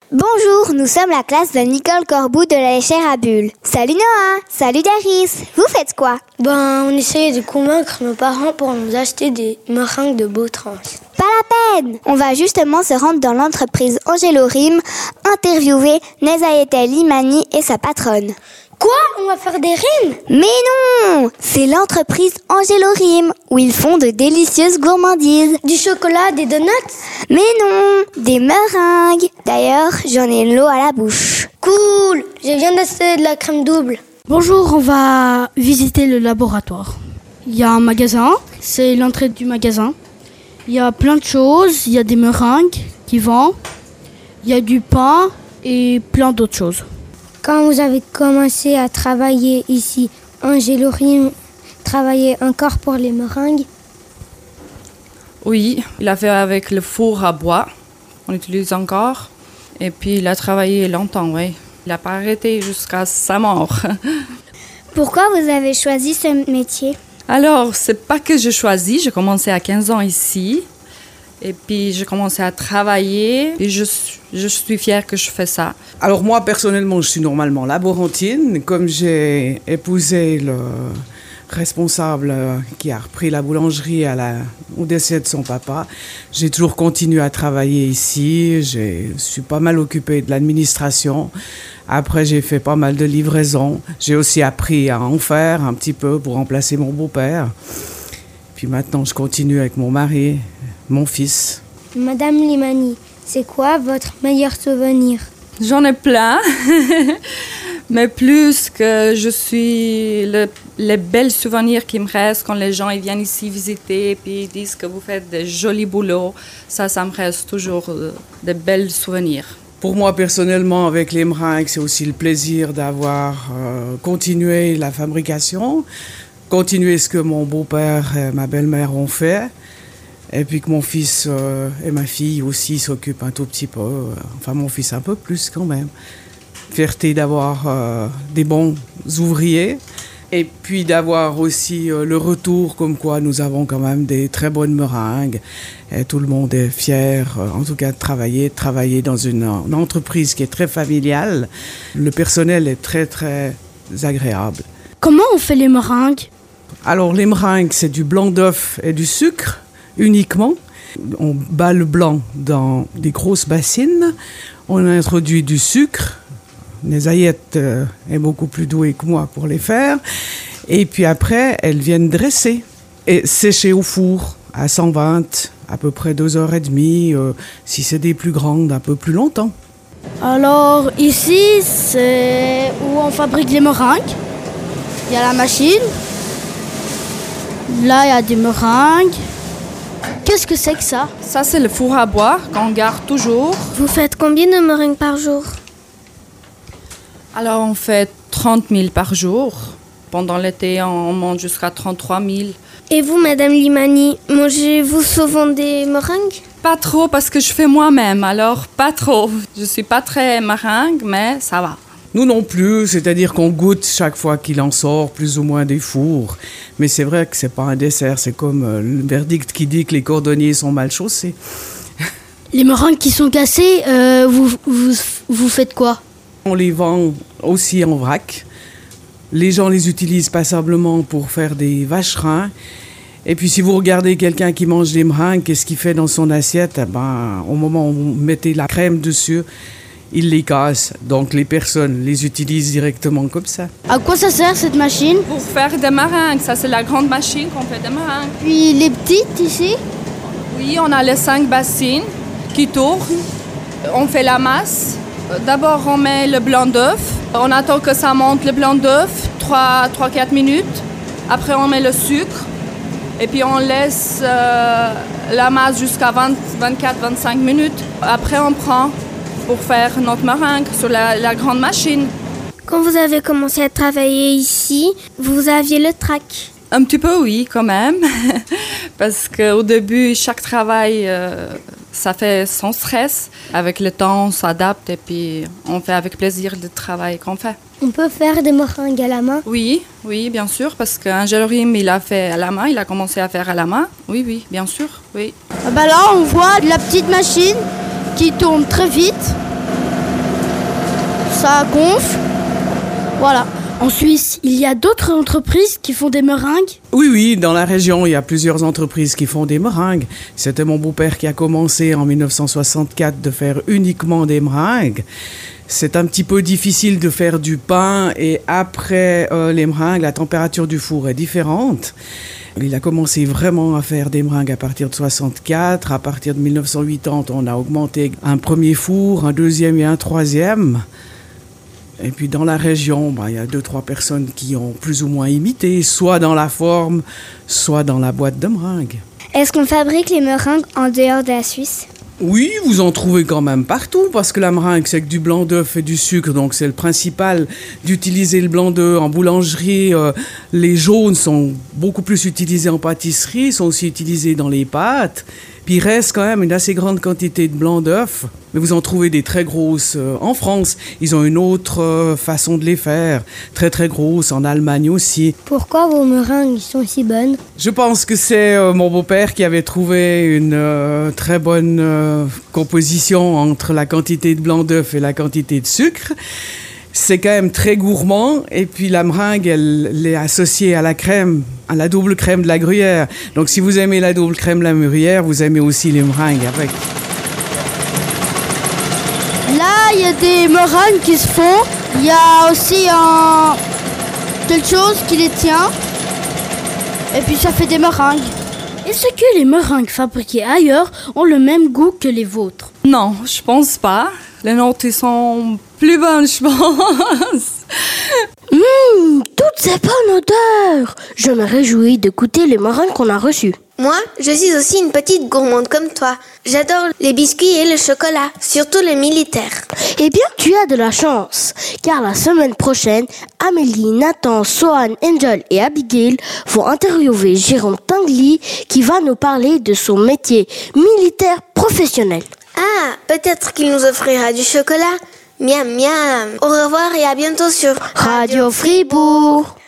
Bonjour, nous sommes la classe de Nicole Corbout de la Léchère à Bulle. Salut Noah, salut Darius, vous faites quoi? On essaye de convaincre nos parents pour nous acheter des meringues de Beau-Trans. Pas la peine! On va justement se rendre dans l'entreprise Angélorim, interviewer Nezaïeta Limani et sa patronne. Quoi? On va faire des rimes? Mais non! C'est l'entreprise Angélorim, où ils font de délicieuses gourmandises. Du chocolat, des donuts? Mais non! Des meringues. D'ailleurs, j'en ai l'eau à la bouche. Cool! Je viens d'acheter de la crème double. Bonjour, on va visiter le laboratoire. Il y a un magasin, c'est l'entrée du magasin. Il y a plein de choses, il y a des meringues qui vendent, il y a du pain et plein d'autres choses. Quand vous avez commencé à travailler ici, Angélorim travaillait encore pour les meringues? Oui, il a fait avec le four à bois, on utilise encore. Et puis il a travaillé longtemps, oui. Il n'a pas arrêté jusqu'à sa mort. Pourquoi vous avez choisi ce métier? Alors, c'est pas que je choisis, j'ai commencé à 15 ans ici. Et puis j'ai commencé à travailler et je suis fière que je fais ça. Alors moi, personnellement, je suis normalement laborantine. Comme j'ai épousé le responsable qui a repris la boulangerie au décès de son papa, j'ai toujours continué à travailler ici. Je suis pas mal occupée de l'administration. Après, j'ai fait pas mal de livraisons. J'ai aussi appris à en faire un petit peu pour remplacer mon beau-père. Puis maintenant, je continue avec mon mari, mon fils. Madame Limani, c'est quoi votre meilleur souvenir? J'en ai plein, mais plus que je suis les belles souvenirs qui me restent quand les gens ils viennent ici visiter et puis ils disent que vous faites des jolis boulots. Ça me reste toujours des belles souvenirs. Pour moi, personnellement, avec les meringues, c'est aussi le plaisir d'avoir continué la fabrication, continuer ce que mon beau-père et ma belle-mère ont fait. Et puis que mon fils et ma fille aussi s'occupent un tout petit peu. Enfin, mon fils un peu plus quand même. Fierté d'avoir des bons ouvriers. Et puis d'avoir aussi le retour comme quoi nous avons quand même des très bonnes meringues. Et tout le monde est fier, en tout cas, de travailler dans une entreprise qui est très familiale. Le personnel est très, très agréable. Comment on fait les meringues? Alors, les meringues, c'est du blanc d'œuf et du sucre. Uniquement. On bat le blanc dans des grosses bassines. On introduit du sucre. Nezaïeta est beaucoup plus douée que moi pour les faire. Et puis après, elles viennent dresser et sécher au four à 120, à peu près 2h30. Si c'est des plus grandes, un peu plus longtemps. Alors ici, c'est où on fabrique les meringues. Il y a la machine. Là, il y a des meringues. Qu'est-ce que c'est que ça? Ça, c'est le four à bois qu'on garde toujours. Vous faites combien de meringues par jour? Alors, on fait 30 000 par jour. Pendant l'été, on monte jusqu'à 33 000. Et vous, Madame Limani, mangez-vous souvent des meringues? Pas trop, parce que je fais moi-même, alors pas trop. Je suis pas très meringue, mais ça va. Nous non plus, c'est-à-dire qu'on goûte chaque fois qu'il en sort plus ou moins des fours. Mais c'est vrai que c'est pas un dessert, c'est comme le verdict qui dit que les cordonniers sont mal chaussés. Les meringues qui sont cassées, vous faites quoi? On les vend aussi en vrac. Les gens les utilisent passablement pour faire des vacherins. Et puis si vous regardez quelqu'un qui mange des meringues, qu'est-ce qu'il fait dans son assiette? Au moment où vous mettez la crème dessus, il les casse. Donc les personnes les utilisent directement comme ça. À quoi ça sert cette machine? Pour faire des meringues, ça c'est la grande machine qu'on fait des meringues. Puis les petites ici? Oui, on a les 5 bassines qui tournent. On fait la masse. D'abord on met le blanc d'œuf. On attend que ça monte le blanc d'œuf, 3-4 minutes. Après on met le sucre. Et puis on laisse la masse jusqu'à 24-25 minutes. Après on prend pour faire notre meringue sur la grande machine. Quand vous avez commencé à travailler ici, vous aviez le trac? Un petit peu oui, quand même. Parce qu'au début, chaque travail, ça fait sans stress. Avec le temps, on s'adapte et puis on fait avec plaisir le travail qu'on fait. On peut faire des meringues à la main? Oui, bien sûr, parce qu'Angélorim, il a fait à la main, il a commencé à faire à la main. Oui, bien sûr, oui. Là, on voit la petite machine qui tourne très vite. ça gonfle. Voilà. En Suisse, il y a d'autres entreprises qui font des meringues? Oui, dans la région, il y a plusieurs entreprises qui font des meringues. C'était mon beau-père qui a commencé en 1964 de faire uniquement des meringues. C'est un petit peu difficile de faire du pain et après les meringues, la température du four est différente. Il a commencé vraiment à faire des meringues à partir de 64. À partir de 1980, on a augmenté un premier four, un deuxième et un troisième. Et puis dans la région, il y a 2-3 personnes qui ont plus ou moins imité, soit dans la forme, soit dans la boîte de meringues. Est-ce qu'on fabrique les meringues en dehors de la Suisse? Oui, vous en trouvez quand même partout, parce que la meringue, c'est que du blanc d'œuf et du sucre, donc c'est le principal d'utiliser le blanc d'œuf en boulangerie. Les jaunes sont beaucoup plus utilisés en pâtisserie, sont aussi utilisés dans les pâtes. Puis il reste quand même une assez grande quantité de blanc d'œuf, mais vous en trouvez des très grosses en France. Ils ont une autre façon de les faire, très très grosses, en Allemagne aussi. Pourquoi vos meringues sont si bonnes? Je pense que c'est mon beau-père qui avait trouvé une très bonne composition entre la quantité de blanc d'œuf et la quantité de sucre. C'est quand même très gourmand et puis la meringue, elle est associée à la crème, à la double crème de la Gruyère. Donc si vous aimez la double crème de la Gruyère, vous aimez aussi les meringues avec. Là, il y a des meringues qui se font. Il y a aussi quelque chose qui les tient. Et puis ça fait des meringues. Est-ce que les meringues fabriquées ailleurs ont le même goût que les vôtres? Non, je pense pas. Les nôtres, ils sont plus bonnes, je pense. Toutes ces bonnes odeurs! Je me réjouis de goûter les meringues qu'on a reçues. Moi, je suis aussi une petite gourmande comme toi. J'adore les biscuits et le chocolat, surtout les militaires. Eh bien, tu as de la chance, car la semaine prochaine, Amélie, Nathan, Sohan, Angel et Abigail vont interviewer Jérôme Tinguely qui va nous parler de son métier militaire professionnel. Ah, peut-être qu'il nous offrira du chocolat. Miam, miam. Au revoir et à bientôt sur Radio Fribourg.